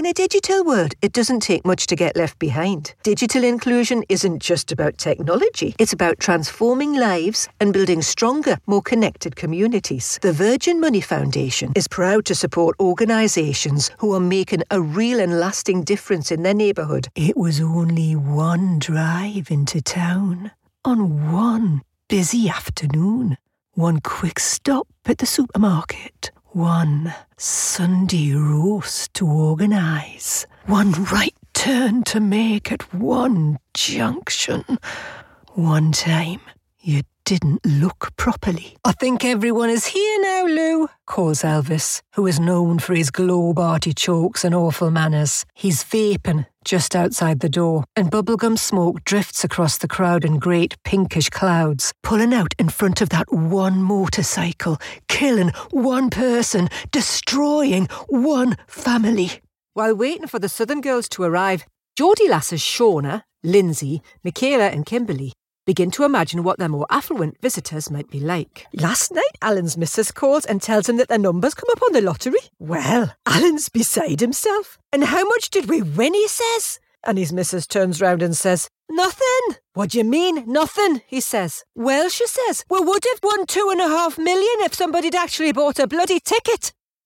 a digital world, it doesn't take much to get left behind. Digital inclusion isn't just about technology. It's about transforming lives and building stronger, more connected communities. The Virgin Money Foundation is proud to support organisations who are making a real and lasting difference in their neighbourhood. It was only one drive into town on one busy afternoon. One quick stop at the supermarket. One Sunday roast to organise. One right turn to make at one junction. One time you didn't look properly. I think everyone is here now, Lou, calls Elvis, who is known for his globe artichokes and awful manners. He's vaping just outside the door, and bubblegum smoke drifts across the crowd in great pinkish clouds, pulling out in front of that one motorcycle, killing one person, destroying one family. While waiting for the Southern girls to arrive, Geordie lasses Shauna, Lindsay, Michaela and Kimberly begin to imagine what their more affluent visitors might be like. Last night, Alan's missus calls and tells him that their numbers come up on the lottery. Well, Alan's beside himself. And how much did we win, he says? And his missus turns round and says, nothing. What do you mean, nothing, he says. Well, she says, we would have won 2.5 million if somebody'd actually bought a bloody ticket.